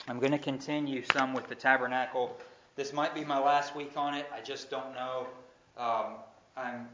I'm going to continue some with the tabernacle. This might be my last week on it. I just don't know. I'm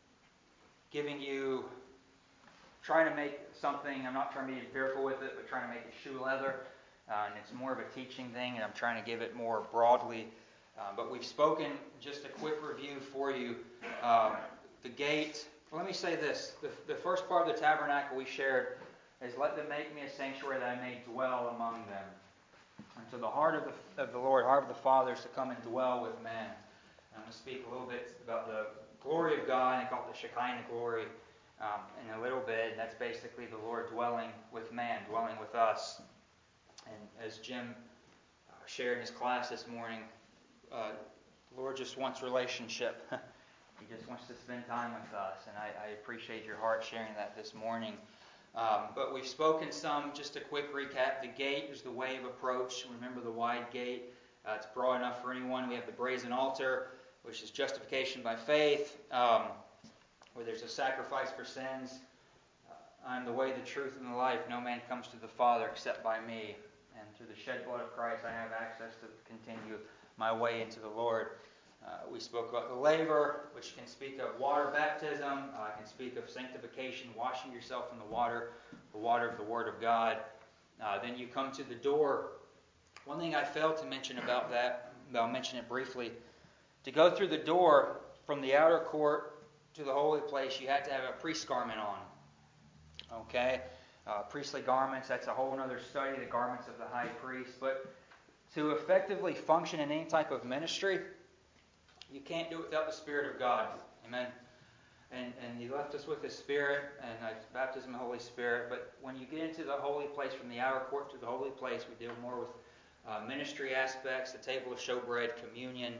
trying to make something. I'm not trying to be fearful with it, but trying to make it shoe leather. And it's more of a teaching thing, and I'm trying to give it more broadly. But we've spoken, just a quick review for you. The gate. Well, let me say this. The first part of the tabernacle we shared is, let them make me a sanctuary that I may dwell among them. And so the heart of the Lord, heart of the Father, is to come and dwell with man. I'm going to speak a little bit about the glory of God, and I call it the Shekinah glory in a little bit. And that's basically the Lord dwelling with man, dwelling with us. And as Jim shared in his class this morning, the Lord just wants relationship. He just wants to spend time with us. And I appreciate your heart sharing that this morning. But we've spoken some, just a quick recap. The gate is the way of approach. Remember the wide gate. It's broad enough for anyone. We have the brazen altar, which is justification by faith, where there's a sacrifice for sins. I'm the way, the truth, and the life. No man comes to the Father except by me. And through the shed blood of Christ, I have access to continue my way into the Lord. We spoke about the laver, which can speak of water baptism, can speak of sanctification, washing yourself in the water of the Word of God. Then you come to the door. One thing I failed to mention about that, but I'll mention it briefly. To go through the door from the outer court to the holy place, you had to have a priest's garment on. Okay? Priestly garments, that's a whole other study, the garments of the high priest. But to effectively function in any type of ministry, you can't do it without the Spirit of God. Amen. And He left us with His Spirit, and baptism of the Holy Spirit. But when you get into the holy place, from the outer court to the holy place, we deal more with ministry aspects, the table of showbread, communion,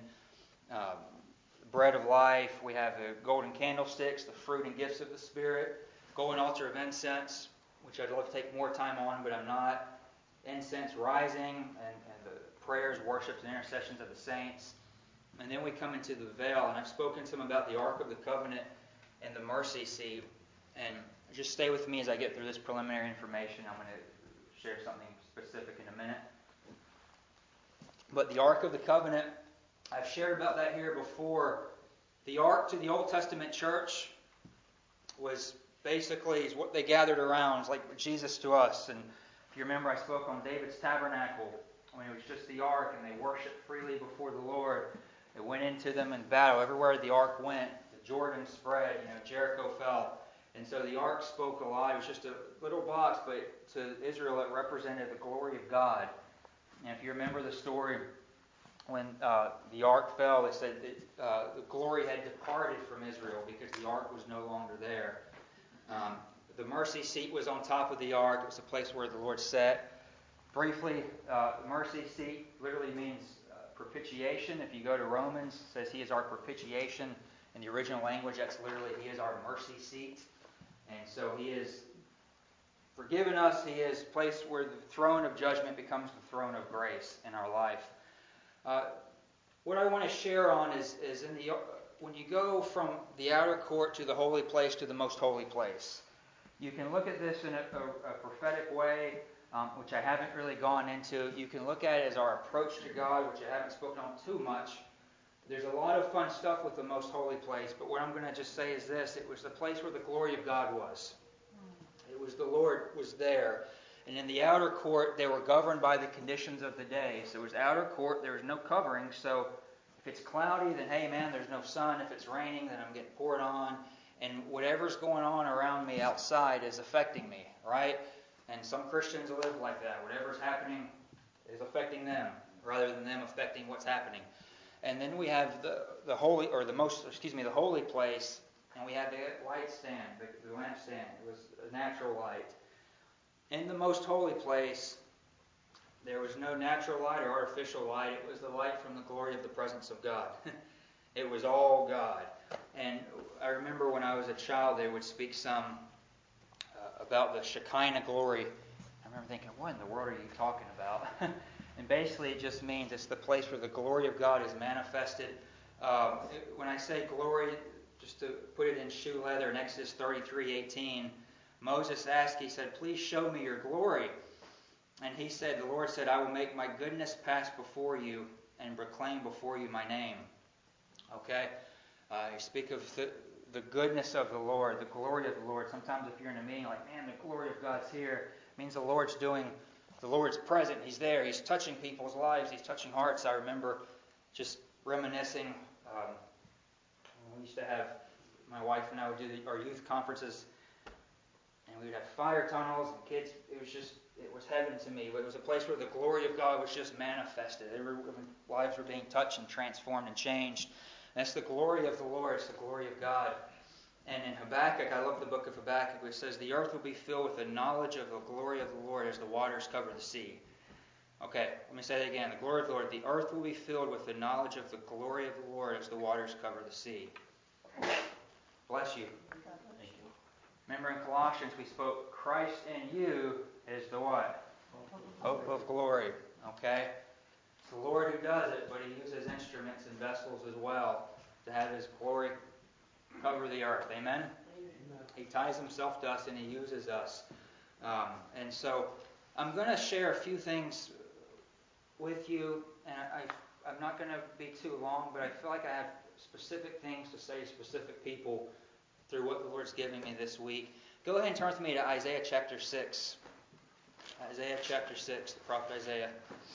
bread of life. We have the golden candlesticks, the fruit and gifts of the Spirit, golden altar of incense, which I'd love to take more time on, but I'm not. Incense rising, and the prayers, worships, and intercessions of the saints. And then we come into the veil, and I've spoken some about the Ark of the Covenant and the mercy seat. And just stay with me as I get through this preliminary information. I'm going to share something specific in a minute. But the Ark of the Covenant, I've shared about that here before. The Ark to the Old Testament church was basically what they gathered around. It's like Jesus to us. And if you remember, I spoke on David's tabernacle when it was just the Ark, and they worshiped freely before the Lord. It went into them in battle. Everywhere the Ark went, the Jordan spread, Jericho fell. And so the Ark spoke a lot. It was just a little box, but to Israel it represented the glory of God. And if you remember the story, when the Ark fell, it said that the glory had departed from Israel because the Ark was no longer there. The mercy seat was on top of the Ark. It was the place where the Lord sat. Briefly, the mercy seat literally means propitiation. If you go to Romans, it says He is our propitiation. In the original language, that's literally He is our mercy seat. And so He is forgiven us. He is placed where the throne of judgment becomes the throne of grace in our life. What I want to share on is when you go from the outer court to the holy place to the most holy place. You can look at this in a prophetic way, which I haven't really gone into. You can look at it as our approach to God, which I haven't spoken on too much. There's a lot of fun stuff with the most holy place, but what I'm going to just say is this. It was the place where the glory of God was. It was the Lord was there. And in the outer court, they were governed by the conditions of the day. So it was outer court, there was no covering. So if it's cloudy, then hey man, there's no sun. If it's raining, then I'm getting poured on. And whatever's going on around me outside is affecting me, right? And some Christians live like that. Whatever's happening is affecting them, rather than them affecting what's happening. And then we have the holy place, and we have the light stand, the lampstand. It was a natural light. In the most holy place, there was no natural light or artificial light. It was the light from the glory of the presence of God. It was all God. And I remember when I was a child, they would speak some about the Shekinah glory. I remember thinking, what in the world are you talking about? And basically it just means it's the place where the glory of God is manifested. When I say glory, just to put it in shoe leather, in Exodus 33:18, Moses asked, he said, please show me your glory. And he said, the Lord said, I will make my goodness pass before you and proclaim before you my name. Okay? You speak of the goodness of the Lord, the glory of the Lord. Sometimes if you're in a meeting like, man, the glory of God's here, it means the Lord's present. He's there. He's touching people's lives. He's touching hearts. I remember just reminiscing. We used to have, my wife and I would do our youth conferences, and we would have fire tunnels and kids. It was heaven to me. It was a place where the glory of God was just manifested. Lives were being touched and transformed and changed. And that's the glory of the Lord. It's the glory of God. And in Habakkuk, I love the book of Habakkuk, it says, the earth will be filled with the knowledge of the glory of the Lord as the waters cover the sea. Okay, let me say that again. The glory of the Lord. The earth will be filled with the knowledge of the glory of the Lord as the waters cover the sea. Bless you. Thank you. Remember in Colossians we spoke, Christ in you is the what? Hope of glory. Okay? It's the Lord who does it, but He uses instruments and vessels as well to have His glory cover the earth. Amen? Amen. He ties Himself to us and He uses us. And so I'm going to share a few things with you, and I'm not going to be too long, but I feel like I have specific things to say to specific people through what the Lord's giving me this week. Go ahead and turn with me to Isaiah chapter 6. Isaiah chapter 6, the prophet Isaiah.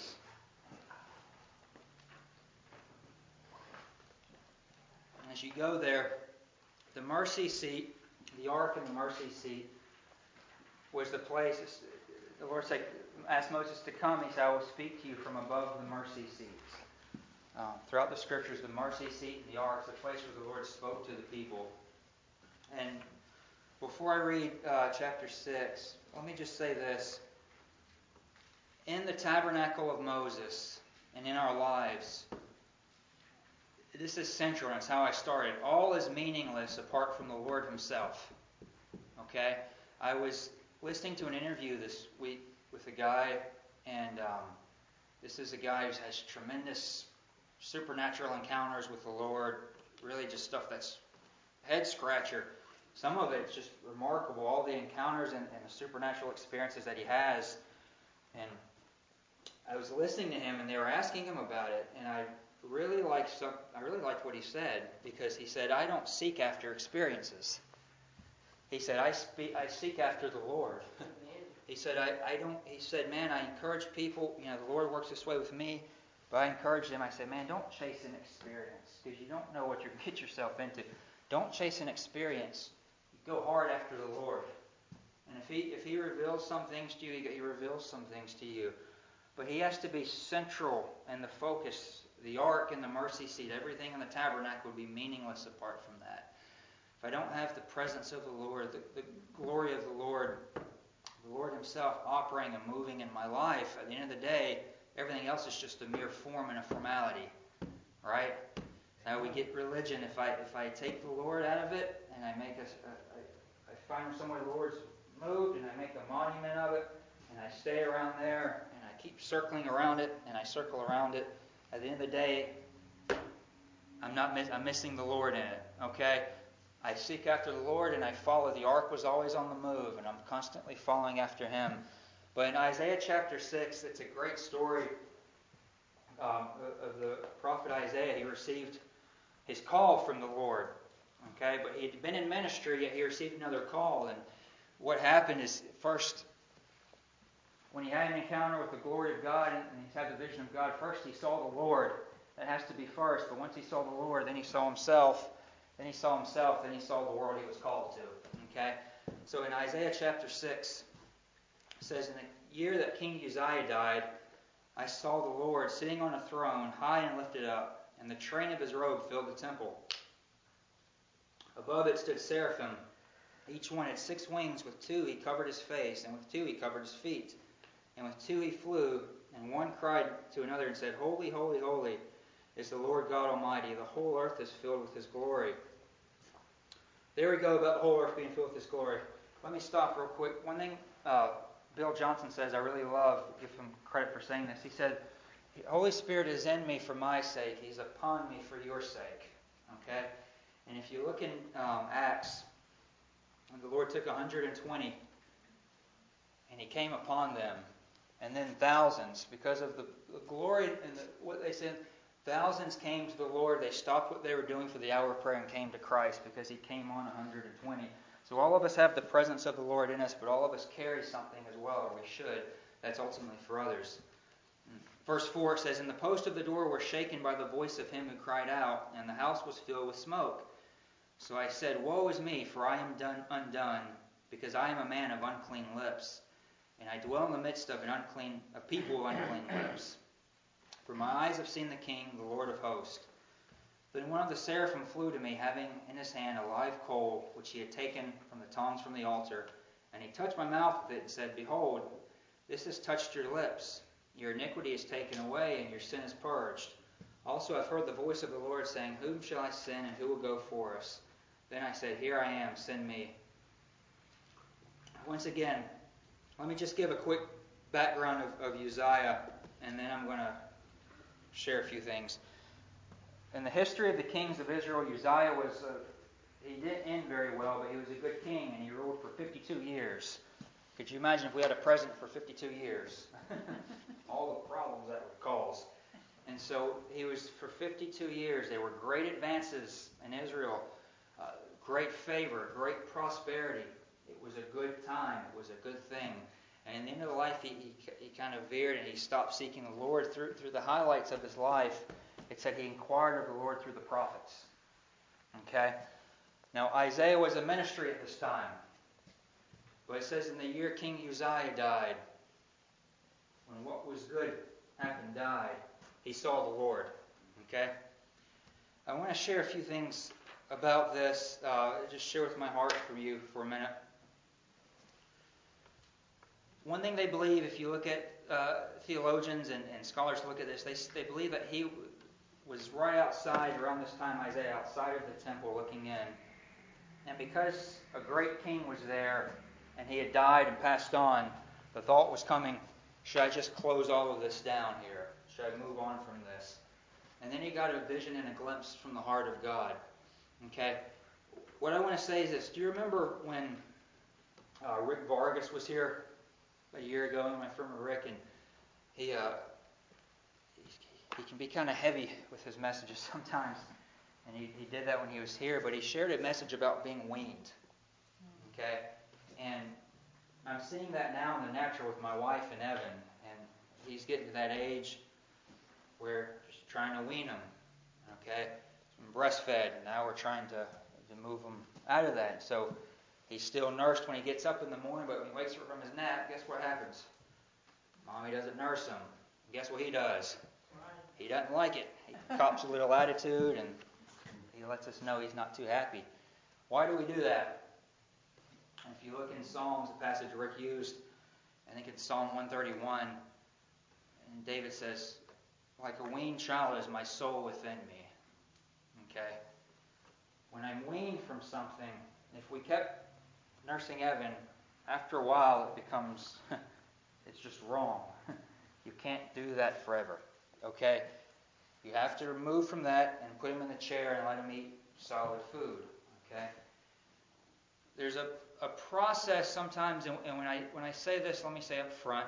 And as you go there, the mercy seat, the ark and the mercy seat, was the place. The Lord said, asked Moses to come. He said, I will speak to you from above the mercy seats. Throughout the scriptures, the mercy seat and the ark is the place where the Lord spoke to the people. And before I read chapter 6, let me just say this. In the tabernacle of Moses and in our lives, this is central, and it's how I started. All is meaningless apart from the Lord Himself. Okay? I was listening to an interview this week with a guy, and this is a guy who has tremendous supernatural encounters with the Lord. Really just stuff that's head-scratcher. Some of it's just remarkable, all the encounters and the supernatural experiences that he has. And I was listening to him, and they were asking him about it, and I really liked what he said, because he said, I don't seek after experiences. He said, I seek after the Lord. He said, He said, man, I encourage people, the Lord works this way with me, but I encourage them. I said, man, don't chase an experience, because you don't know what you get yourself into. Don't chase an experience. Go hard after the Lord. And if He reveals some things to you, He reveals some things to you. But He has to be central and the focus. The ark and the mercy seat, everything in the tabernacle would be meaningless apart from that. If I don't have the presence of the Lord, the glory of the Lord Himself operating and moving in my life, at the end of the day, everything else is just a mere form and a formality. Right? Now we get religion. If I take the Lord out of it and I make I find somewhere the Lord's moved and I make a monument of it and I stay around there and I keep circling around it and I circle around it, at the end of the day, I'm missing the Lord in it. Okay? I seek after the Lord and I follow. The ark was always on the move and I'm constantly following after Him. But in Isaiah chapter 6, it's a great story of the prophet Isaiah. He received his call from the Lord. Okay? But he had been in ministry, yet he received another call. And what happened is, first, when he had an encounter with the glory of God and he had the vision of God, first he saw the Lord. That has to be first. But once he saw the Lord, then he saw himself. Then he saw himself. Then he saw the world he was called to. Okay? So in Isaiah chapter 6, it says, in the year that King Uzziah died, I saw the Lord sitting on a throne, high and lifted up, and the train of His robe filled the temple. Above it stood seraphim. Each one had 6 wings. With 2 he covered his face, and with 2 he covered his feet. And with 2 he flew, and one cried to another and said, Holy, holy, holy is the Lord God Almighty. The whole earth is filled with His glory. There we go about the whole earth being filled with His glory. Let me stop real quick. One thing Bill Johnson says I really love, give him credit for saying this. He said, the Holy Spirit is in me for my sake. He's upon me for your sake. Okay? And if you look in Acts, the Lord took 120 and He came upon them. and then thousands. Because of the glory and what they said, thousands came to the Lord. They stopped what they were doing for the hour of prayer and came to Christ because He came on 120. So all of us have the presence of the Lord in us, but all of us carry something as well, or we should. That's ultimately for others. Verse 4 says, "And the posts of the door were shaken by the voice of him who cried out, and the house was filled with smoke. So I said, Woe is me, for I am undone, because I am a man of unclean lips, and I dwell in the midst of a people of unclean lips. For my eyes have seen the King, the Lord of hosts. Then one of the seraphim flew to me, having in his hand a live coal, which he had taken from the tongs from the altar. And he touched my mouth with it and said, Behold, this has touched your lips. Your iniquity is taken away, and your sin is purged. Also I've heard the voice of the Lord saying, Whom shall I send, and who will go for us? Then I said, Here I am, send me." Once again, let me just give a quick background of Uzziah, and then I'm going to share a few things. In the history of the kings of Israel, Uzziah he didn't end very well, but he was a good king, and he ruled for 52 years. Could you imagine if we had a president for 52 years? All the problems that would cause. And so he was for 52 years. There were great advances in Israel, great favor, great prosperity. It was a good time. It was a good thing. And in the end of life, he kind of veered and he stopped seeking the Lord. Through the highlights of his life, it said he inquired of the Lord through the prophets. Okay? Now, Isaiah was a ministry at this time. But it says in the year King Uzziah died, when what was good happened, died, he saw the Lord. Okay? I want to share a few things about this. Just share with my heart from you for a minute. One thing they believe, if you look at theologians and scholars look at this, they believe that he was right outside, around this time, Isaiah, outside of the temple looking in. And because a great king was there and he had died and passed on, the thought was coming, should I just close all of this down here? Should I move on from this? And then he got a vision and a glimpse from the heart of God. Okay? What I want to say is this. Do you remember when Rick Vargas was here a year ago, my friend Rick, and he can be kind of heavy with his messages sometimes. And he did that when he was here, but he shared a message about being weaned. Okay? And I'm seeing that now in the natural with my wife and Evan. And he's getting to that age where she's trying to wean him. Okay? He's been breastfed, and now we're trying to move him out of that. So he's still nursed when he gets up in the morning, but when he wakes up from his nap, guess what happens? Mommy doesn't nurse him. Guess what he does? He doesn't like it. He cops a little attitude, and he lets us know he's not too happy. Why do we do that? And if you look in Psalms, the passage Rick used, I think it's Psalm 131, and David says, like a weaned child is my soul within me. Okay? When I'm weaned from something, if we kept nursing Evan, after a while it becomes, it's just wrong. You can't do that forever. Okay? You have to remove from that and put him in the chair and let him eat solid food. Okay? There's a process sometimes, and when I say this, let me say up front,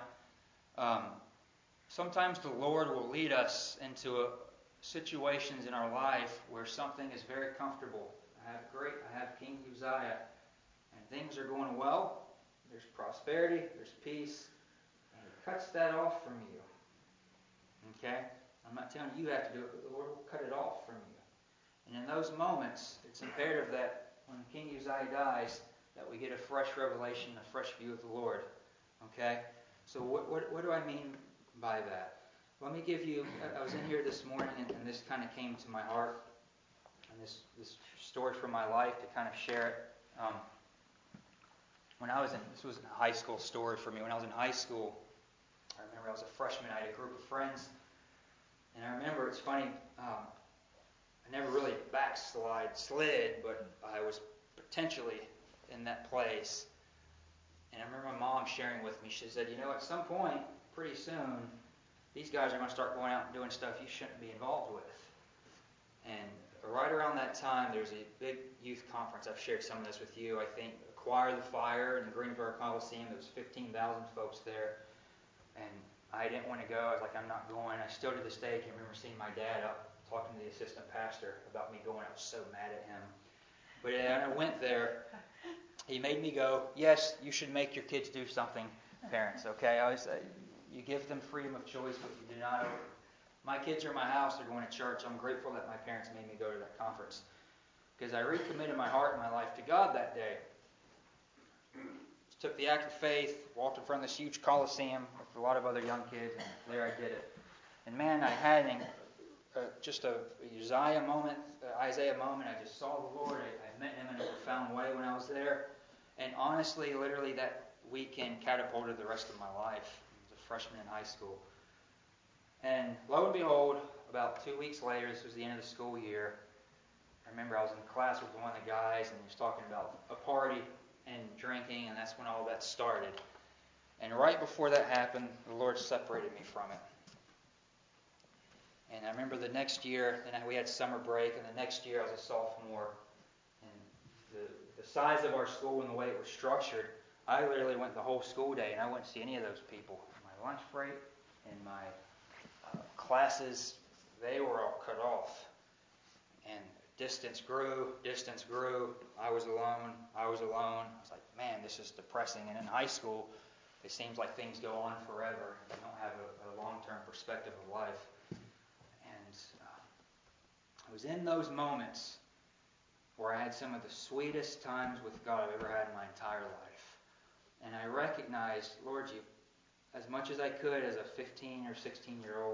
sometimes the Lord will lead us into situations in our life where something is very comfortable. I have King Uzziah, and things are going well. There's prosperity, there's peace, and He cuts that off from you. Okay? I'm not telling you have to do it, but the Lord will cut it off from you. And in those moments, it's imperative that when King Uzziah dies, that we get a fresh revelation, a fresh view of the Lord. Okay? So what do I mean by that? Let me give you, I was in here this morning, and this kind of came to my heart, and this story from my life to kind of share it. This was a high school story for me. When I was in high school, I remember I was a freshman. I had a group of friends. And I remember, it's funny, I never really slid, but I was potentially in that place. And I remember my mom sharing with me, she said, at some point, pretty soon, these guys are going to start going out and doing stuff you shouldn't be involved with. And right around that time, there's a big youth conference. I've shared some of this with you. I think Acquire the Fire in the Greensboro Coliseum. There was 15,000 folks there. And I didn't want to go. I was like, I'm not going. I still to this day can remember seeing my dad up talking to the assistant pastor about me going. I was so mad at him. But I went there. He made me go. Yes, you should make your kids do something, parents, okay? I always say, you give them freedom of choice, but you do not. My kids are in my house. They're going to church. I'm grateful that my parents made me go to that conference because I recommitted my heart and my life to God that day. Took the act of faith, walked in front of this huge coliseum with a lot of other young kids, and there I did it. And man, I had just a Isaiah moment. I just saw the Lord. I met Him in a profound way when I was there. And honestly, literally that weekend catapulted the rest of my life. I was a freshman in high school. And lo and behold, about 2 weeks later, this was the end of the school year, I remember I was in class with one of the guys, and he was talking about a party and drinking, and that's when all that started. And right before that happened, the Lord separated me from it. And I remember the next year, then we had summer break, and the next year I was a sophomore. And the size of our school and the way it was structured, I literally went the whole school day, and I wouldn't see any of those people. My lunch break and my classes, they were all cut off. And distance grew. I was alone. I was like, man, this is depressing. And in high school, it seems like things go on forever. You don't have a long-term perspective of life. And it was in those moments where I had some of the sweetest times with God I've ever had in my entire life. And I recognized, Lord, you, as much as I could as a 15 or 16-year-old,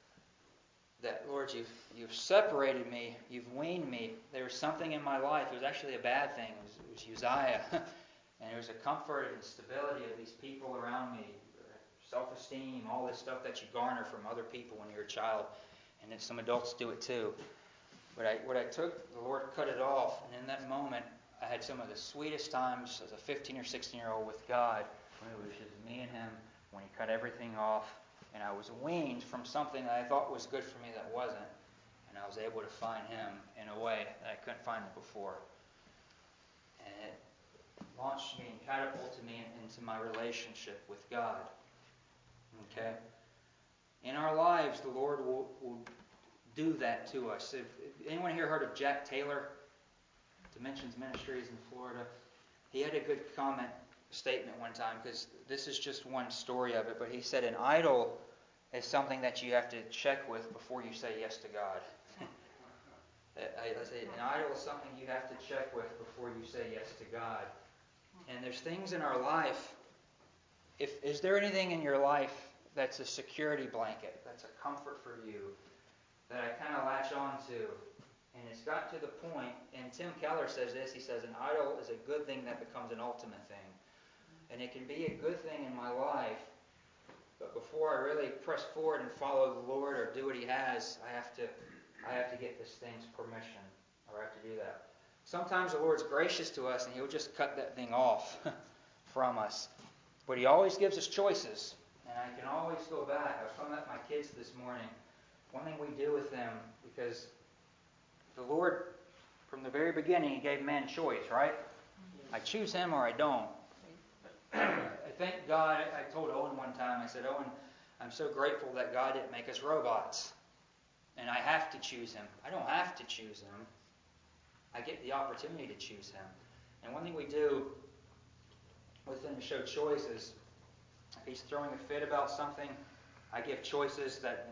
that, Lord, you've separated me, you've weaned me. There was something in my life. It was actually a bad thing. It was Uzziah. And it was a comfort and stability of these people around me, self-esteem, all this stuff that you garner from other people when you're a child. And then some adults do it too. But what I took, the Lord cut it off. And in that moment, I had some of the sweetest times as a 15 or 16-year-old with God, when it was just me and Him, when He cut everything off. And I was weaned from something that I thought was good for me that wasn't. And I was able to find Him in a way that I couldn't find Him before. And it launched me and catapulted me into my relationship with God. Okay? In our lives, the Lord will do that to us. If anyone here heard of Jack Taylor, Dimensions Ministries in Florida? He had a good statement one time, because this is just one story of it, but he said an idol is something that you have to check with before you say yes to God. I say an idol is something you have to check with before you say yes to God. And there's things in our life. Is there anything in your life that's a security blanket, that's a comfort for you, that I kind of latch on to? And it's got to the point, and Tim Keller says this, he says, an idol is a good thing that becomes an ultimate thing. And it can be a good thing in my life, but before I really press forward and follow the Lord or do what He has, I have to get this thing's permission, or I have to do that. Sometimes the Lord's gracious to us, and He'll just cut that thing off from us. But He always gives us choices, and I can always go back. I was talking about my kids this morning. One thing we do with them, because the Lord, from the very beginning, He gave man choice, right? I choose him or I don't. I thank God. I told Owen one time, I said, Owen, I'm so grateful that God didn't make us robots. And I have to choose Him. I don't have to choose Him. I get the opportunity to choose Him. And one thing we do with Him to show choice is, if He's throwing a fit about something, I give choices that,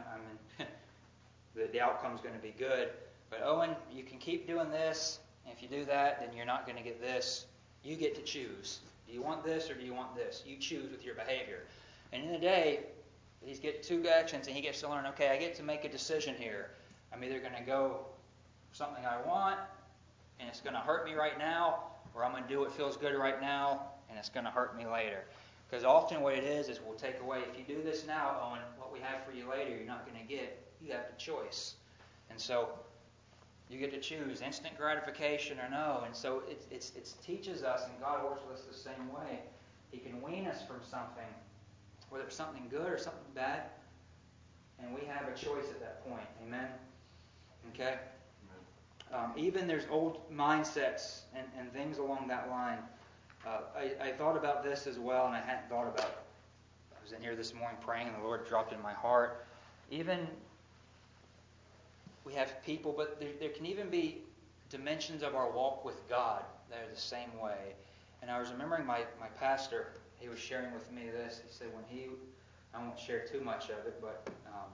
the outcome's going to be good. But Owen, you can keep doing this. And if you do that, then you're not going to get this. You get to choose. Do you want this or do you want this? You choose with your behavior. And in the day, he's get two actions and he gets to learn, okay, I get to make a decision here. I'm either going to go for something I want and it's going to hurt me right now, or I'm going to do what feels good right now and it's going to hurt me later. Because often what it is we'll take away, if you do this now, Owen, what we have for you later, you're not going to get. You have the choice. And so you get to choose instant gratification or no. And so it teaches us, and God works with us the same way. He can wean us from something, whether it's something good or something bad, and we have a choice at that point. Amen? Okay? Even there's old mindsets and things along that line. I thought about this as well, and I hadn't thought about was in here this morning praying, and the Lord dropped in my heart. Even we have people, but there can even be dimensions of our walk with God that are the same way. And I was remembering my pastor, he was sharing with me this. He said I won't share too much of it, but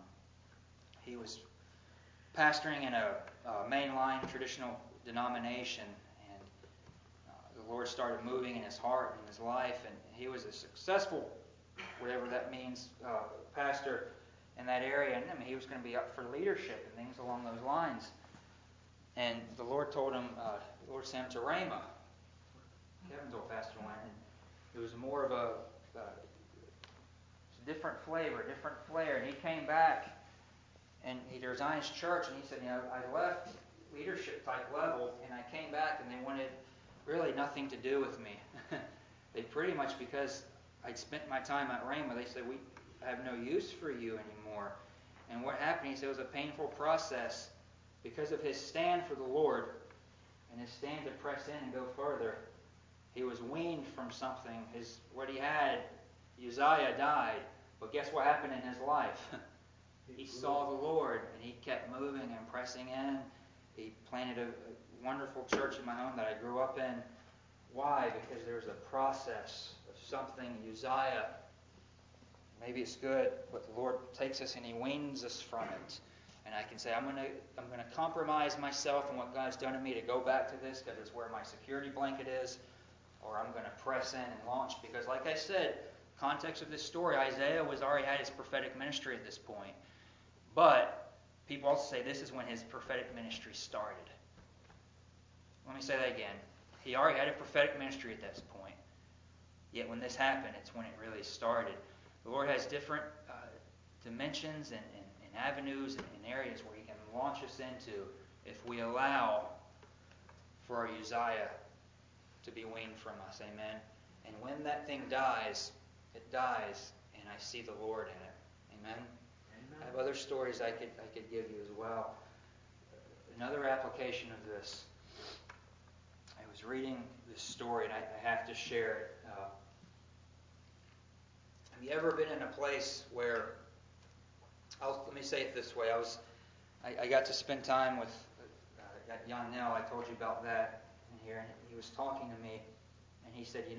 he was pastoring in a mainline traditional denomination, and the Lord started moving in his heart and his life, and he was a successful, whatever that means, pastor in that area, and I mean, he was going to be up for leadership and things along those lines. And the Lord told him, the Lord sent him to Rhema. Kevin told Pastor Wayne, and it was more of a different flavor, different flair. And he came back, and he resigned his church, and he said, I left leadership type level, and I came back, and they wanted really nothing to do with me. They pretty much, because I'd spent my time at Rhema, they said, we have no use for you anymore. And what happened, he said, it was a painful process because of his stand for the Lord and his stand to press in and go further. He was weaned from something. What he had, Uzziah died. But guess what happened in his life? He saw the Lord, and he kept moving and pressing in. He planted a wonderful church of my own that I grew up in. Why? Because there was a process of something. Uzziah, maybe it's good, but the Lord takes us and he weans us from it. And I can say, I'm going to compromise myself and what God's done to me to go back to this because it's where my security blanket is, or I'm going to press in and launch. Because like I said, context of this story, Isaiah already had his prophetic ministry at this point. But people also say this is when his prophetic ministry started. Let me say that again. He already had a prophetic ministry at this point. Yet when this happened, it's when it really started. The Lord has different dimensions and avenues and areas where he can launch us into if we allow for our Uzziah to be weaned from us. Amen. And when that thing dies, it dies, and I see the Lord in it. Amen. I have other stories I could give you as well. Another application of this. I was reading this story, and I have to share it. Have you ever been in a place where, let me say it this way, I got to spend time with Jan Nell, I told you about that in here, and he was talking to me, and he said,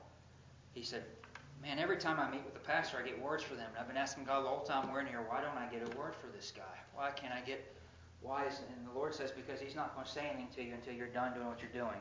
man, every time I meet with the pastor, I get words for them. And I've been asking God the whole time we're in here, why don't I get a word for this guy? Why can't I get wise? And the Lord says, because he's not going to say anything to you until you're done doing what you're doing.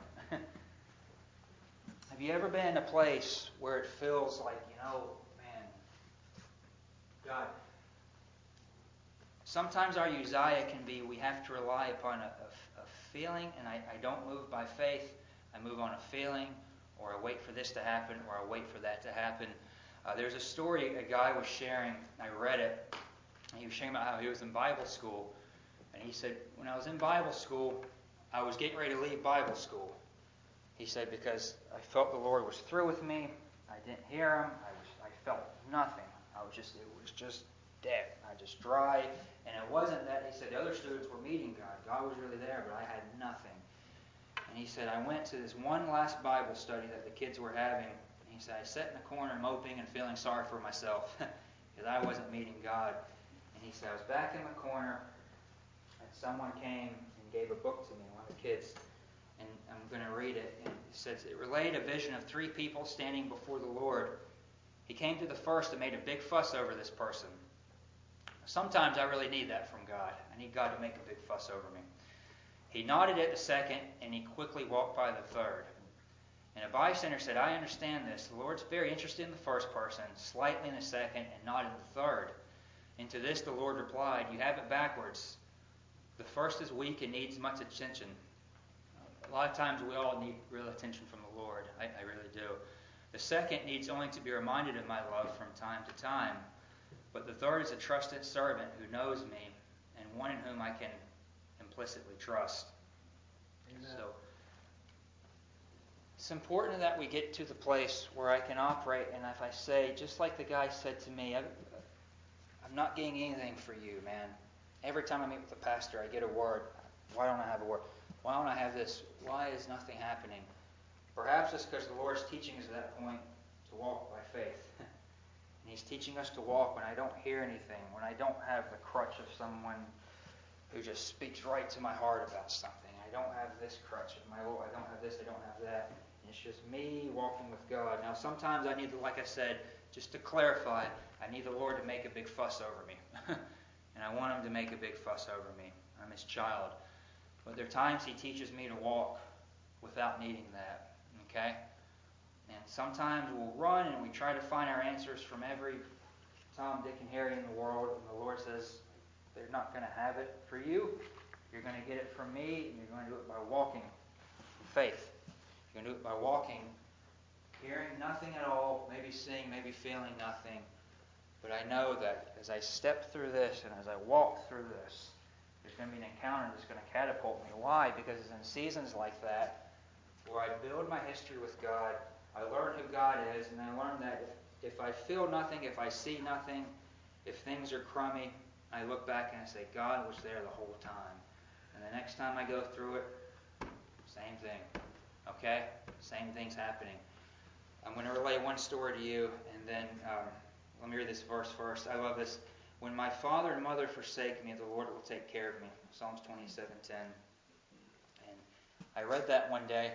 Have you ever been in a place where it feels like, man, God, sometimes our Uzziah can be, we have to rely upon a feeling, and I don't move by faith. I move on a feeling, or I wait for this to happen, or I wait for that to happen. There's a story a guy was sharing. I read it. And he was sharing about how he was in Bible school. And he said, when I was in Bible school, I was getting ready to leave Bible school. He said, because I felt the Lord was through with me. I didn't hear him. I felt nothing. It was just dead. I just dry. And it wasn't that, he said, the other students were meeting God. God was really there, but I had nothing. And he said, I went to this one last Bible study that the kids were having. And he said, I sat in the corner moping and feeling sorry for myself because I wasn't meeting God. And he said, I was back in the corner, and someone came and gave a book to me, one of the kids. And I'm going to read it. And it says, it relayed a vision of three people standing before the Lord. He came to the first and made a big fuss over this person. Sometimes I really need that from God. I need God to make a big fuss over me. He nodded at the second, and he quickly walked by the third. And a bystander said, I understand this. The Lord's very interested in the first person, slightly in the second, and not in the third. And to this the Lord replied, you have it backwards. The first is weak and needs much attention. A lot of times we all need real attention from the Lord. I really do. The second needs only to be reminded of my love from time to time. But the third is a trusted servant who knows me, and one in whom I can implicitly trust. Amen. So it's important that we get to the place where I can operate, and if I say, just like the guy said to me, I'm not getting anything for you, man. Every time I meet with the pastor, I get a word. Why don't I have a word? Why don't I have this? Why is nothing happening? Perhaps it's because the Lord's teaching us at that point to walk by faith. And He's teaching us to walk when I don't hear anything, when I don't have the crutch of someone who just speaks right to my heart about something. I don't have this crutch of my Lord. I don't have this, I don't have that. And it's just me walking with God. Now sometimes I need to, like I said, just to clarify, I need the Lord to make a big fuss over me. And I want Him to make a big fuss over me. I'm His child. But there are times He teaches me to walk without needing that. Okay? And sometimes we'll run and we try to find our answers from every Tom, Dick, and Harry in the world. And the Lord says, they're not going to have it for you. You're going to get it from me, and you're going to do it by walking in faith. You're going to do it by walking, hearing nothing at all, maybe seeing, maybe feeling nothing. But I know that as I step through this and as I walk through this, there's going to be an encounter that's going to catapult me. Why? Because it's in seasons like that where I build my history with God, I learn who God is, and I learn that if I feel nothing, if I see nothing, if things are crummy, I look back and I say, God was there the whole time. And the next time I go through it, same thing. Okay? Same thing's happening. I'm going to relay one story to you, and then let me read this verse first. I love this. When my father and mother forsake me, the Lord will take care of me. Psalms 27:10. And I read that one day.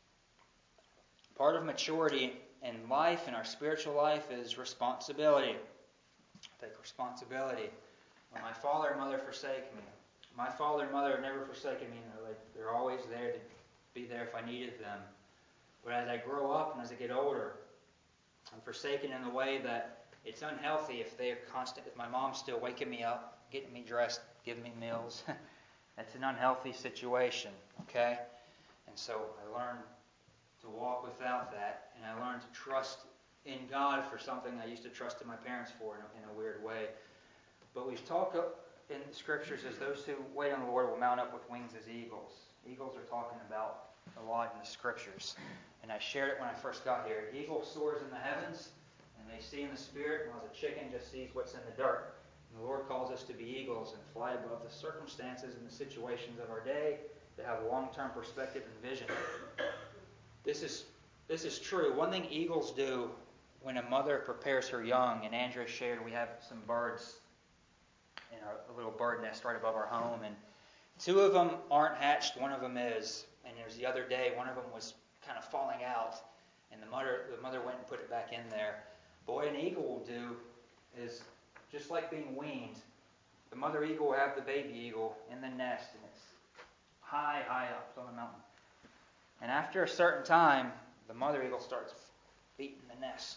Part of maturity in life, in our spiritual life, is responsibility. Take responsibility. When my father and mother forsake me, my father and mother have never forsaken me. They're always there to be there if I needed them. But as I grow up and as I get older, I'm forsaken in the way that it's unhealthy if they're constant. If my mom's still waking me up, getting me dressed, giving me meals, that's an unhealthy situation. Okay, and so I learned to walk without that, and I learned to trust in God for something I used to trust in my parents for in a weird way. But we've talked in the Scriptures as those who wait on the Lord will mount up with wings as eagles. Eagles are talking about a lot in the Scriptures. And I shared it when I first got here. An eagle soars in the heavens, and they see in the Spirit, while the chicken just sees what's in the dirt. And the Lord calls us to be eagles and fly above the circumstances and the situations of our day, to have a long-term perspective and vision. This is true. One thing eagles do when a mother prepares her young, and Andrea shared, we have some birds in a little bird nest right above our home, and two of them aren't hatched, one of them is. And there's the other day, one of them was kind of falling out, and the mother went and put it back in there. But what an eagle will do is, just like being weaned, the mother eagle will have the baby eagle in the nest, and it's high, high up, it's on the mountain. And after a certain time, the mother eagle starts beating the nest,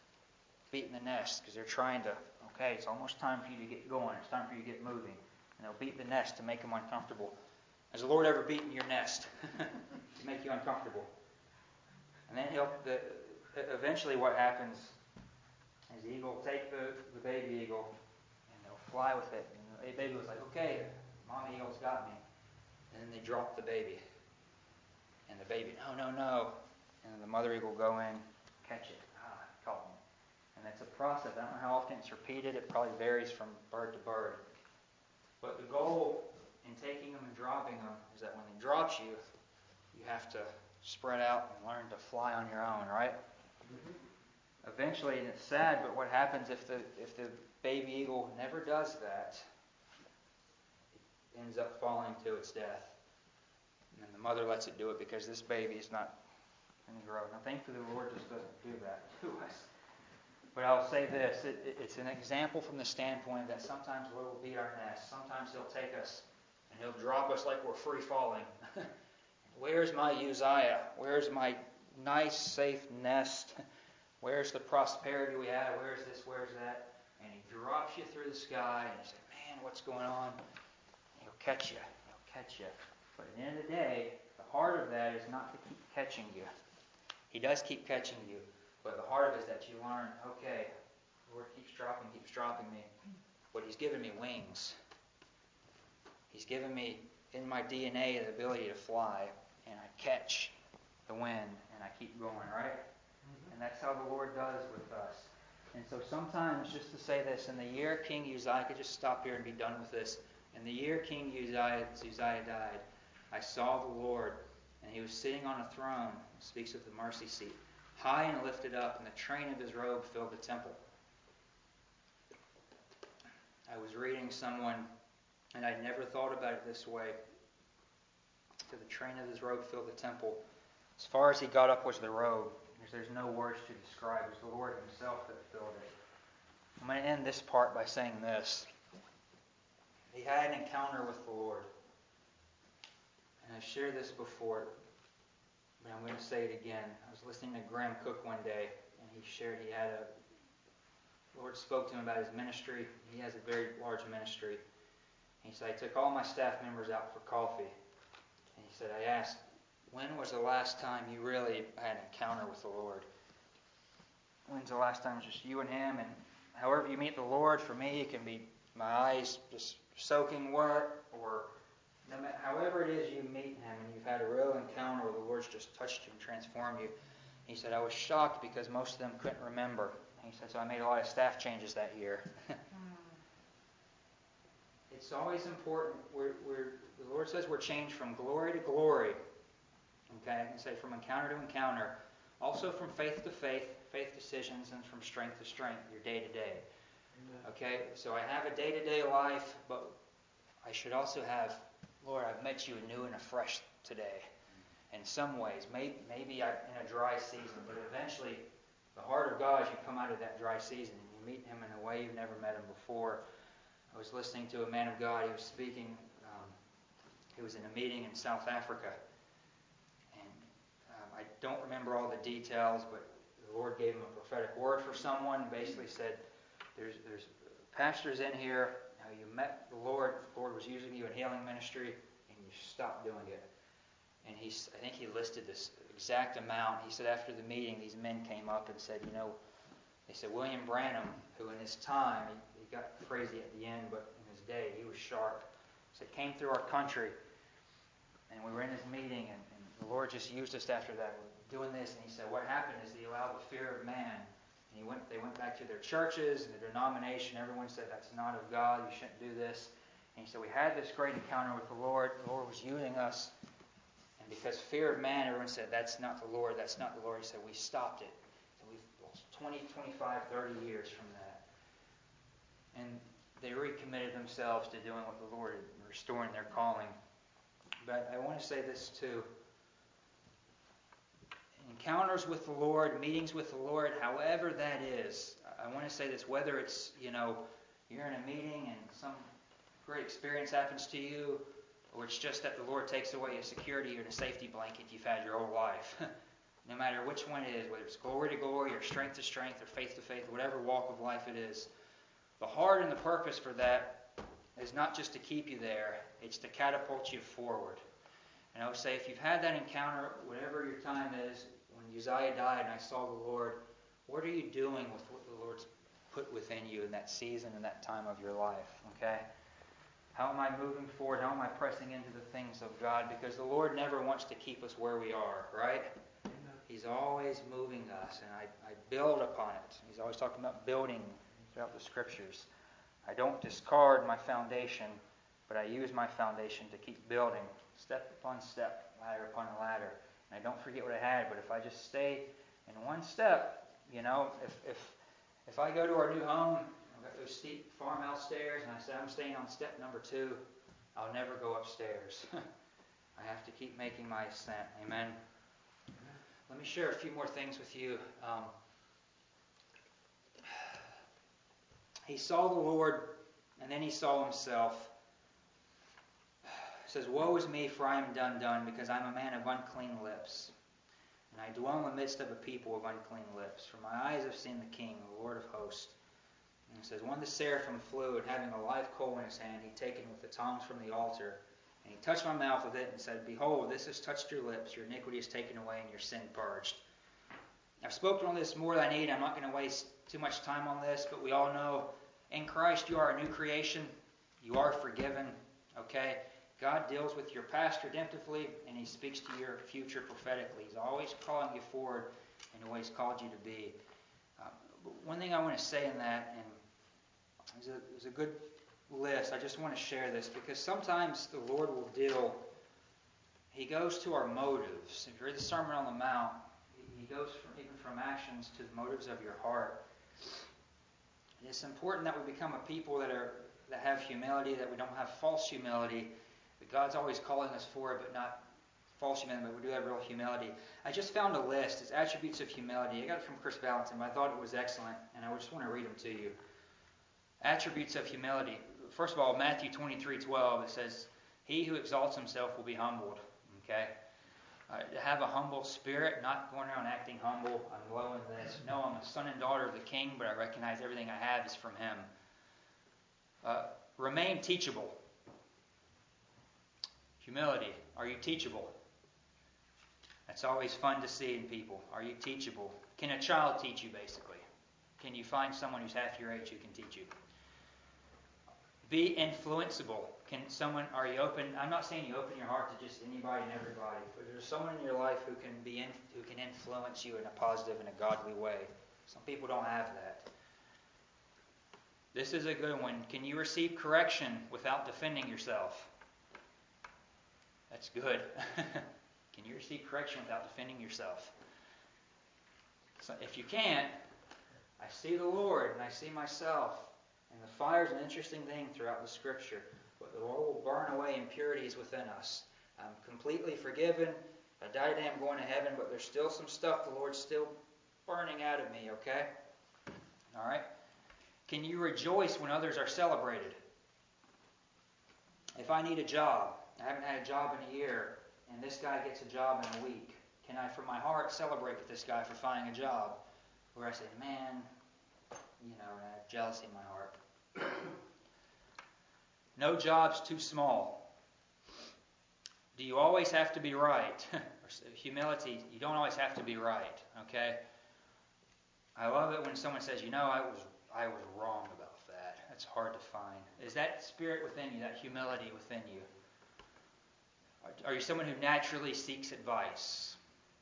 because they're trying to, okay, it's almost time for you to get going, it's time for you to get moving. And they'll beat the nest to make them uncomfortable. Has the Lord ever beaten your nest to make you uncomfortable? And then eventually what happens is the eagle will take the baby eagle and they'll fly with it. And the baby was like, okay, mommy eagle's got me. And then they drop the baby. And the baby, no. And then the mother eagle will go in, catch it. Caught me. And that's a process. I don't know how often it's repeated. It probably varies from bird to bird. But the goal in taking them and dropping them is that when they drop you, you have to spread out and learn to fly on your own, right? Mm-hmm. Eventually, and it's sad, but what happens if the baby eagle never does that? It ends up falling to its death. And the mother lets it do it because this baby is not going to grow. Now, thankfully, the Lord just doesn't do that to us. But I'll say this, it's an example from the standpoint that sometimes the Lord will beat our nest. Sometimes He'll take us and He'll drop us like we're free falling. Where's my Uzziah? Where's my nice, safe nest? Where's the prosperity we had? Where's this? Where's that? And He drops you through the sky and you say, man, what's going on? And He'll catch you. But at the end of the day, the heart of that is not to keep catching you. He does keep catching you. But the heart of it is that you learn, okay, the Lord keeps dropping me. But He's given me wings. He's given me, in my DNA, the ability to fly. And I catch the wind and I keep going, right? Mm-hmm. And that's how the Lord does with us. And so sometimes, just to say this, in the year King Uzziah, I could just stop here and be done with this. In the year King Uzziah died, I saw the Lord, and He was sitting on a throne. It speaks of the mercy seat. High and lifted up, and the train of His robe filled the temple. I was reading someone, and I'd never thought about it this way. To the train of his robe filled the temple. As far as he got up was the robe. There's no words to describe. It was the Lord himself that filled it. I'm going to end this part by saying this. He had an encounter with the Lord. And I've shared this before, but I'm going to say it again. I was listening to Graham Cook one day, and he shared the Lord spoke to him about his ministry. He has a very large ministry. And he said, I took all my staff members out for coffee. And he said, I asked, when was the last time you really had an encounter with the Lord? When's the last time it was just you and Him? And however you meet the Lord, for me, it can be my eyes just soaking wet, or no matter, however it is you meet Him and you've had a real encounter where the Lord's just touched you and transformed you. He said, I was shocked because most of them couldn't remember. And he said, so I made a lot of staff changes that year. It's always important. The Lord says we're changed from glory to glory. Okay, I can say from encounter to encounter. Also from faith to faith, faith decisions, and from strength to strength, your day to day. Okay, so I have a day-to-day life, but I should also have, Lord, I've met you anew and afresh today. In some ways, maybe in a dry season, but eventually, the heart of God, as you come out of that dry season, and you meet Him in a way you've never met Him before. I was listening to a man of God. He was speaking. He was in a meeting in South Africa. I don't remember all the details, but the Lord gave him a prophetic word for someone. Basically said, there's pastors in here. You met the Lord was using you in healing ministry, and you stopped doing it. And I think he listed this exact amount. He said after the meeting, these men came up and said, they said William Branham, who in his time, he got crazy at the end, but in his day, he was sharp. He said, came through our country, and we were in his meeting, and the Lord just used us after that. We're doing this, and he said, what happened is he allowed the fear of man. And they went back to their churches and their denomination. Everyone said, that's not of God. You shouldn't do this. And he said, we had this great encounter with the Lord. The Lord was using us. And because fear of man, everyone said, that's not the Lord. That's not the Lord. He said, we stopped it. So we've lost 20, 25, 30 years from that. And they recommitted themselves to doing what the Lord had, restoring their calling. But I want to say this too. Encounters with the Lord, meetings with the Lord, however that is. I want to say this, whether it's, you're in a meeting and some great experience happens to you, or it's just that the Lord takes away a security or a safety blanket you've had your whole life. No matter which one it is, whether it's glory to glory or strength to strength or faith to faith, whatever walk of life it is, the heart and the purpose for that is not just to keep you there, it's to catapult you forward. And I would say if you've had that encounter, whatever your time is, when Uzziah died and I saw the Lord, what are you doing with what the Lord's put within you in that season and that time of your life? Okay? How am I moving forward? How am I pressing into the things of God? Because the Lord never wants to keep us where we are, right? He's always moving us, and I build upon it. He's always talking about building throughout the Scriptures. I don't discard my foundation, but I use my foundation to keep building, step upon step, ladder upon ladder. And I don't forget what I had, but if I just stay in one step, if I go to our new home, I've got those steep farmhouse stairs, and I say I'm staying on step number 2, I'll never go upstairs. I have to keep making my ascent. Amen. Let me share a few more things with you. He saw the Lord, and then he saw himself. It says, woe is me, for I am done, because I am a man of unclean lips. And I dwell in the midst of a people of unclean lips. For my eyes have seen the King, the Lord of hosts. And it says, when the seraphim flew, and having a live coal in his hand, he taken with the tongs from the altar, and he touched my mouth with it, and said, behold, this has touched your lips, your iniquity is taken away, and your sin purged. I've spoken on this more than I need. I'm not going to waste too much time on this, but we all know in Christ you are a new creation. You are forgiven. Okay? God deals with your past redemptively, and He speaks to your future prophetically. He's always calling you forward and always called you to be. One thing I want to say in that, and there's a good list. I just want to share this because sometimes the Lord will deal. He goes to our motives. If you read the Sermon on the Mount, He goes even from actions to the motives of your heart. And it's important that we become a people that are that have humility, that we don't have false humility. That God's always calling us for it, but not false humility, but we do have real humility. I just found a list. It's attributes of humility. I got it from Chris Valentin, but I thought it was excellent, and I just want to read them to you. Attributes of humility. First of all, Matthew 23:12, it says, "He who exalts himself will be humbled." Okay? To have a humble spirit, not going around acting humble. I'm low in this. No, I'm a son and daughter of the King, but I recognize everything I have is from Him. Remain teachable. Humility. Are you teachable? That's always fun to see in people. Are you teachable? Can a child teach you, basically? Can you find someone who's half your age who can teach you? Be influenceable. Are you open? I'm not saying you open your heart to just anybody and everybody, but there's someone in your life who can influence you in a positive and a godly way. Some people don't have that. This is a good one. Can you receive correction without defending yourself? That's good. Can you receive correction without defending yourself? So if you can't, I see the Lord and I see myself. And the fire is an interesting thing throughout the Scripture. But the Lord will burn away impurities within us. I'm completely forgiven. I die today, I'm going to heaven, but there's still some stuff the Lord's still burning out of me, okay? All right? Can you rejoice when others are celebrated? If I need a job, I haven't had a job in a year, and this guy gets a job in a week, can I, from my heart, celebrate with this guy for finding a job? Or I say, man, and I have jealousy in my heart. No job's too small. Do you always have to be right? Humility, you don't always have to be right, okay? I love it when someone says, I was wrong about that. That's hard to find. Is that spirit within you, that humility within you? Are you someone who naturally seeks advice?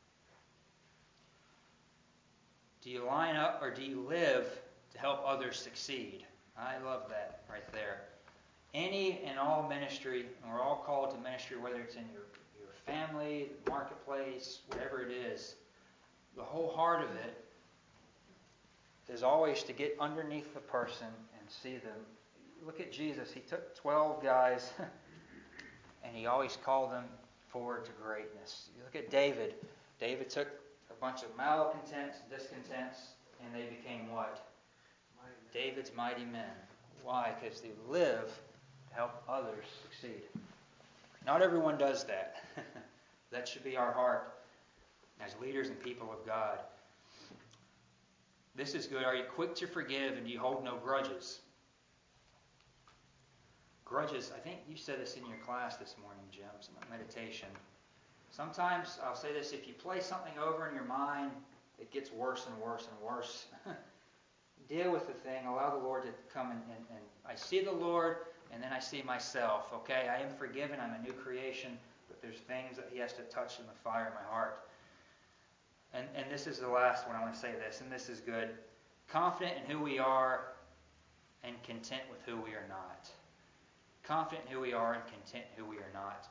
Do you line up or do you live to help others succeed? I love that right there. Any and all ministry, and we're all called to ministry, whether it's in your family, the marketplace, whatever it is, the whole heart of it is always to get underneath the person and see them. Look at Jesus. He took 12 guys and he always called them forward to greatness. You look at David. David took a bunch of malcontents, discontents, and they became what? David's mighty men. Why? Because they live to help others succeed. Not everyone does that. That should be our heart as leaders and people of God. This is good. Are you quick to forgive and do you hold no grudges? Grudges, I think you said this in your class this morning, Jim, some meditation. Sometimes, I'll say this, if you play something over in your mind, it gets worse and worse and worse. Deal with the thing. Allow the Lord to come and I see the Lord and then I see myself. Okay, I am forgiven. I'm a new creation. But there's things that He has to touch in the fire in my heart. And this is the last one. I want to say this, and this is good. Confident in who we are and content with who we are not. Confident in who we are and content in who we are not.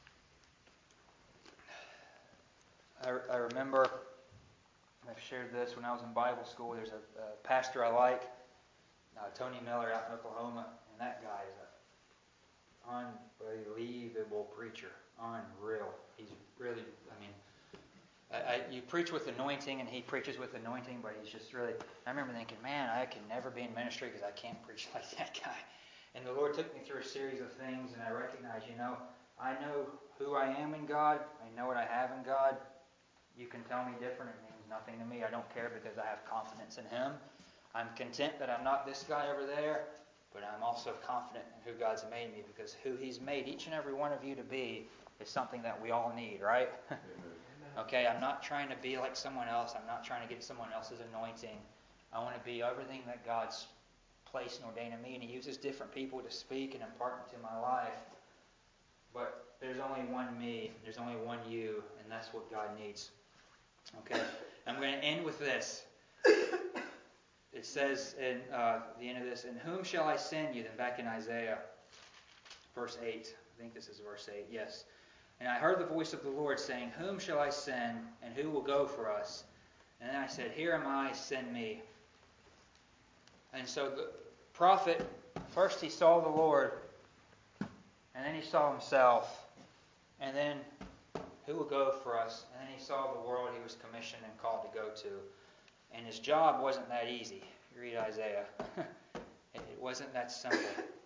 I remember, I've shared this when I was in Bible school. There's a pastor I like, Tony Miller out in Oklahoma, and that guy is an unbelievable preacher. Unreal. He's really, you preach with anointing, and he preaches with anointing, but he's just really, I remember thinking, man, I can never be in ministry because I can't preach like that guy. And the Lord took me through a series of things, and I recognized, I know who I am in God. I know what I have in God. You can tell me different. It means nothing to me. I don't care because I have confidence in Him. I'm content that I'm not this guy over there, but I'm also confident in who God's made me because who He's made each and every one of you to be is something that we all need, right? Okay, I'm not trying to be like someone else. I'm not trying to get someone else's anointing. I want to be everything that God's placed and ordained in me, and He uses different people to speak and impart into my life. But there's only one me, there's only one you, and that's what God needs. Okay, I'm going to end with this. It says in the end of this, "In whom shall I send you?" Then back in Isaiah, verse 8. I think this is verse 8, yes. "And I heard the voice of the Lord saying, Whom shall I send, and who will go for us? And then I said, Here am I, send me." And so the prophet First he saw the Lord, and then he saw himself, and then who will go for us? And then he saw the world he was commissioned and called to go to. And his job wasn't that easy. You read Isaiah. It wasn't that simple.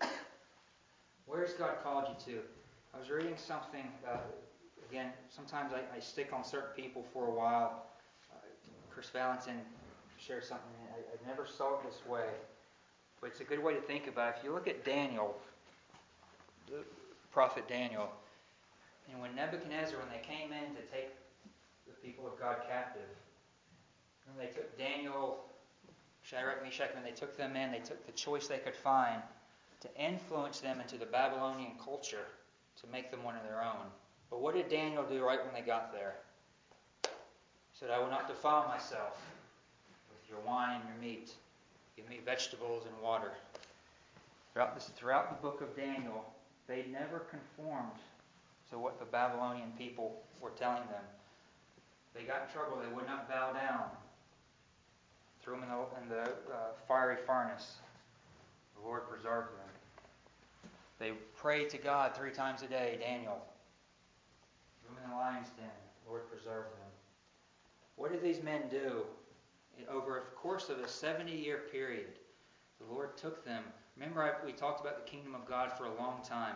Where has God called you to? I was reading something, again, sometimes I stick on certain people for a while. Chris Valentin shared something, I never saw it this way, but it's a good way to think about it. If you look at Daniel, the prophet Daniel, and when Nebuchadnezzar, when they came in to take the people of God captive, and they took Daniel, Shadrach, Meshach, when they took them in, they took the choice they could find to influence them into the Babylonian culture, to make them one of their own. But what did Daniel do right when they got there? He said, I will not defile myself with your wine and your meat. Give me vegetables and water. Throughout the book of Daniel, they never conformed to what the Babylonian people were telling them. They got in trouble. They would not bow down. Threw them in the fiery furnace. The Lord preserved them. They prayed to God 3 times a day, Daniel. Threw them in the lion's den. The Lord preserved them. What did these men do? Over a course of a 70-year period, the Lord took them. Remember, we talked about the kingdom of God for a long time.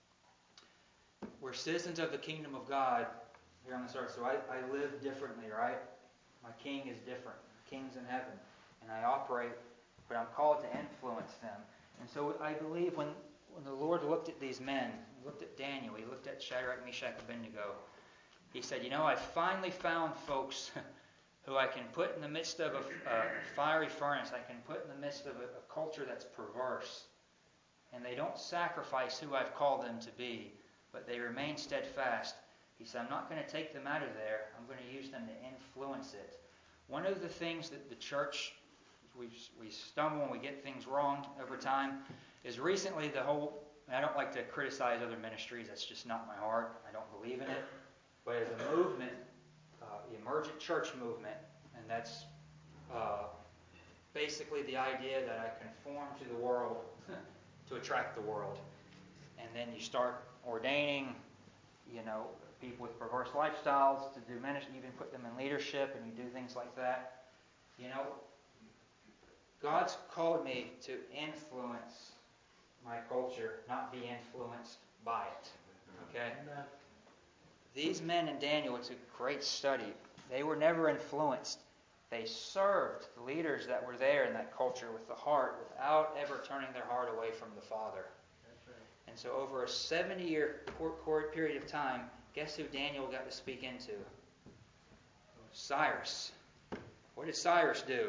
We're citizens of the kingdom of God here on this earth, so I live differently, right? My king is different. The king's in heaven, and I operate, but I'm called to influence them. And so I believe when the Lord looked at these men, he looked at Daniel, he looked at Shadrach, Meshach, and Abednego, he said, I finally found folks who I can put in the midst of a fiery furnace. I can put in the midst of a culture that's perverse. And they don't sacrifice who I've called them to be, but they remain steadfast. He said, I'm not going to take them out of there. I'm going to use them to influence it. One of the things that the church, we stumble and we get things wrong over time, is recently the whole, and I don't like to criticize other ministries, that's just not my heart, I don't believe in it, but as a movement, the emergent church movement, and that's basically the idea that I conform to the world to attract the world. And then you start ordaining, people with perverse lifestyles to do ministry, even put them in leadership, and you do things like that. God's called me to influence my culture, not be influenced by it. Okay? These men in Daniel, it's a great study. They were never influenced. They served the leaders that were there in that culture with the heart without ever turning their heart away from the Father. That's right. And so over a 70-year period of time, guess who Daniel got to speak into? Cyrus. What did Cyrus do?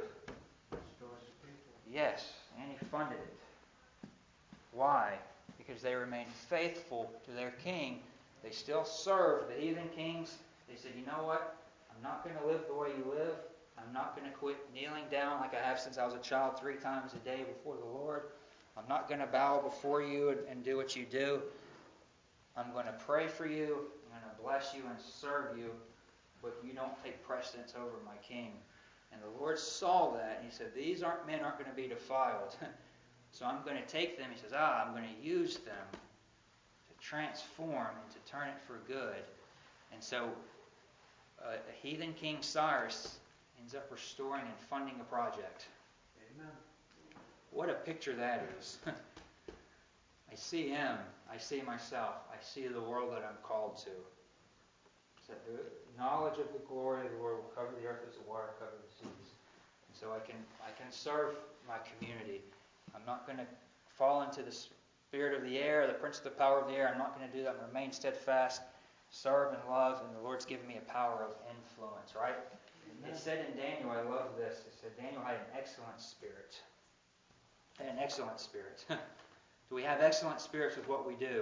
Yes, and he funded it. Why? Because they remained faithful to their king. They still served the heathen kings. They said, you know what? I'm not going to live the way you live. I'm not going to quit kneeling down like I have since I was a child 3 times a day before the Lord. I'm not going to bow before you and do what you do. I'm going to pray for you. I'm going to bless you and serve you. But you don't take precedence over my king. And the Lord saw that, and he said, these men aren't going to be defiled. So I'm going to take them. He says, I'm going to use them to transform and to turn it for good. And so a heathen king, Cyrus, ends up restoring and funding a project. Amen. What a picture that is. I see him. I see myself. I see the world that I'm called to. So the knowledge of the glory of the Lord will cover the earth as the water covers the seas. And so I can serve my community. I'm not going to fall into the spirit of the air, the prince of the power of the air. I'm not going to do that. I'm going to remain steadfast, serve and love, and the Lord's given me a power of influence, right? Amen. It said in Daniel, I love this, it said Daniel had an excellent spirit. An excellent spirit. Do we have excellent spirits with what we do?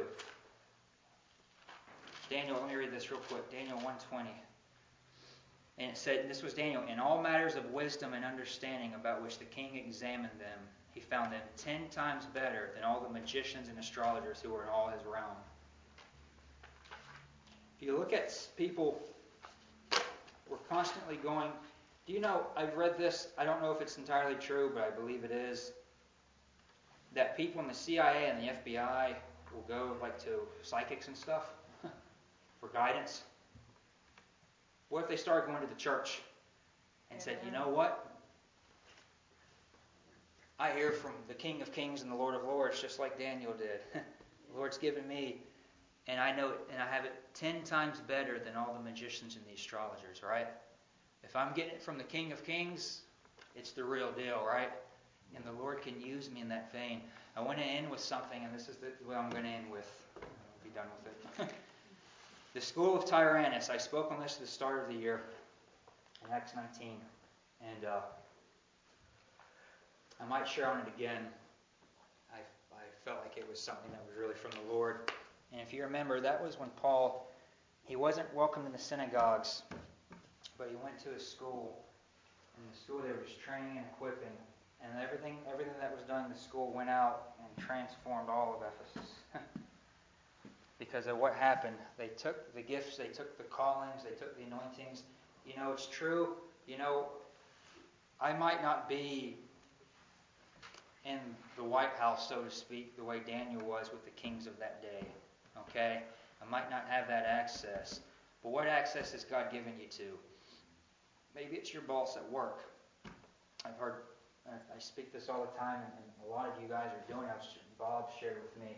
Daniel, let me read this real quick. Daniel 1:20. And it said, this was Daniel, in all matters of wisdom and understanding about which the king examined them, he found them 10 times better than all the magicians and astrologers who were in all his realm. If you look at people, we're constantly going, do you know, I've read this, I don't know if it's entirely true, but I believe it is. that people in the CIA and the FBI will go like to psychics and stuff for guidance? What if they started going to the church and said, you know what? I hear from the King of Kings and the Lord of Lords, just like Daniel did. The Lord's given me, and I know it, and I have it 10 times better than all the magicians and the astrologers, right? If I'm getting it from the King of Kings, it's the real deal, right? And the Lord can use me in that vein. I want to end with something, and this is what I'm going to end with. I'll be done with it. The School of Tyrannus. I spoke on this at the start of the year in Acts 19. And I might share on it again. I felt like it was something that was really from the Lord. And if you remember, that was when Paul, he wasn't welcomed in the synagogues, but he went to a school. In the school, they were just training and equipping. And everything that was done in the school went out and transformed all of Ephesus. Because of what happened. They took the gifts, they took the callings, they took the anointings. You know, it's true. You know, I might not be in the White House, so to speak, the way Daniel was with the kings of that day. Okay? I might not have that access. But what access has God given you to? Maybe it's your boss at work. I've heard, I speak this all the time, and a lot of you guys are doing it. Bob shared with me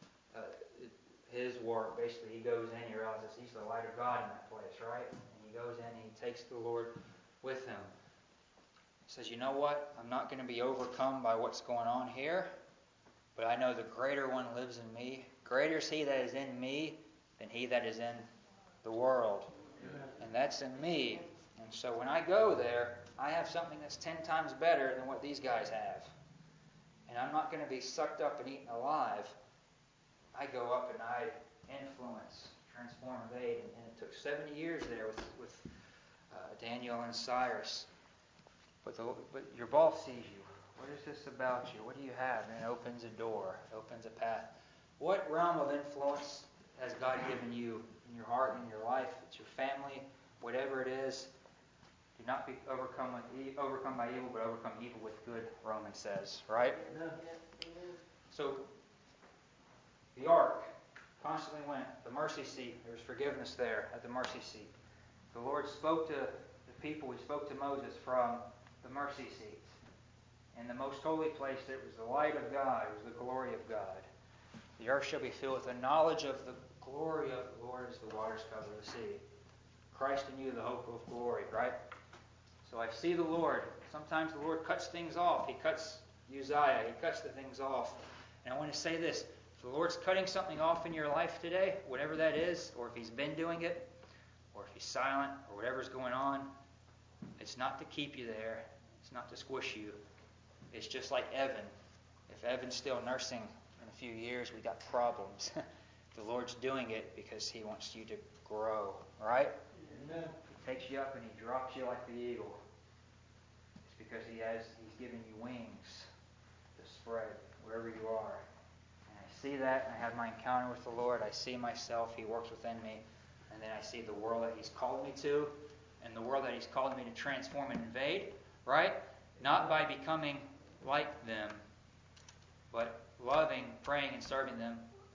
his work. Basically, he goes in, he realizes he's the light of God in that place, right? And he goes in and he takes the Lord with him. He says, you know what? I'm not going to be overcome by what's going on here, but I know the greater one lives in me. Greater is he that is in me than he that is in the world. And that's in me. And so when I go there, I have something that's 10 times better than what these guys have. And I'm not going to be sucked up and eaten alive. I go up and I influence, transform, invade. And it took 70 years there with Daniel and Cyrus. But your boss sees you. What is this about you? What do you have? And it opens a door, opens a path. What realm of influence has God given you in your heart, in your life? It's your family, whatever it is. Do not be overcome by evil, but overcome evil with good, Romans says, right? So, the ark constantly went. The mercy seat, there was forgiveness there at the mercy seat. The Lord spoke to the people. He spoke to Moses from the mercy seat. In the most holy place, there was the light of God. It was the glory of God. The earth shall be filled with the knowledge of the glory of the Lord as the waters cover the sea. Christ in you, the hope of glory, right? So I see the Lord. Sometimes the Lord cuts things off. He cuts Uzziah. He cuts the things off. And I want to say this. If the Lord's cutting something off in your life today, whatever that is, or if He's been doing it, or if He's silent, or whatever's going on, it's not to keep you there. It's not to squish you. It's just like Evan. If Evan's still nursing in a few years, we got problems. The Lord's doing it because He wants you to grow, right? Amen. He takes you up and He drops you like the eagle. It's because He's given you wings to spread wherever you are. And I see that, and I have my encounter with the Lord. I see myself. He works within me. And then I see the world that He's called me to, and the world that He's called me to transform and invade, right? Not by becoming like them, but loving, praying, and serving them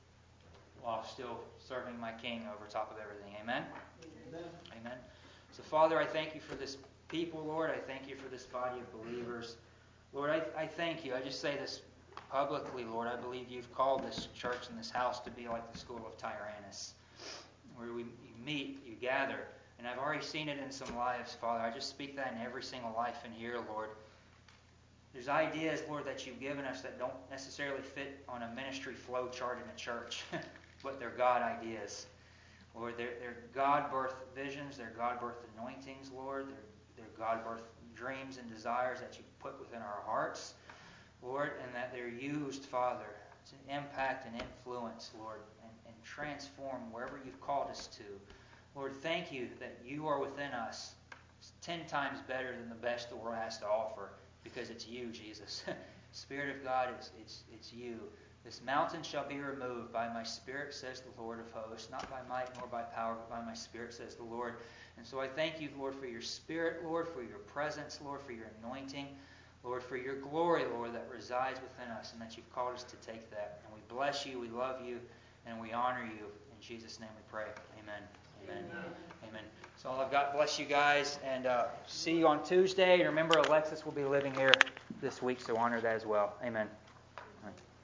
while still serving my King over top of everything. Amen? Amen. Amen. So, Father, I thank You for this people, Lord. I thank You for this body of believers. Lord, I thank You. I just say this publicly, Lord. I believe You've called this church and this house to be like the School of Tyrannus, where you meet, you gather. And I've already seen it in some lives, Father. I just speak that in every single life in here, Lord. There's ideas, Lord, that You've given us that don't necessarily fit on a ministry flow chart in a church, but they're God ideas. Lord, they're God-birthed visions, they're God-birthed anointings, Lord. They're God-birthed dreams and desires that You've put within our hearts, Lord, and that they're used, Father, to impact and influence, Lord, and transform wherever You've called us to. Lord, thank You that You are within us. It's 10 times better than the best the world has to offer, because it's You, Jesus. Spirit of God, it's You. This mountain shall be removed by My Spirit, says the Lord of hosts, not by might nor by power, but by My Spirit, says the Lord. And so I thank You, Lord, for Your Spirit, Lord, for Your presence, Lord, for Your anointing. Lord, for your glory, Lord, that resides within us and that you've called us to take that. And we bless you, we love you, and we honor you. In Jesus' name we pray. Amen. Amen. Amen. So I've got. Bless you guys, and see you on Tuesday. And remember, Alexis will be living here this week, so honor that as well. Amen. All right.